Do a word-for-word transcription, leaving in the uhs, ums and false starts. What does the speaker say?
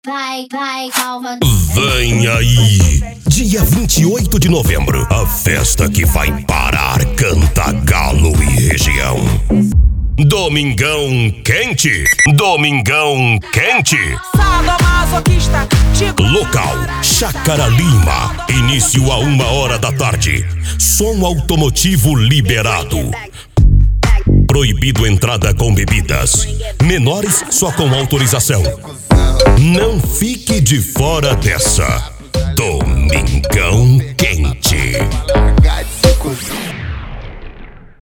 vai, vai, calma. Vem aí, dia vinte e oito de novembro, a festa que vai parar Cantagalo e região. Domingão Quente, Domingão Quente. Sadomasoquista, Local, Chácara Lima. Início a uma hora da tarde. Som automotivo liberado. Proibido entrada com bebidas. Menores só com autorização. Não fique de fora dessa. Domingão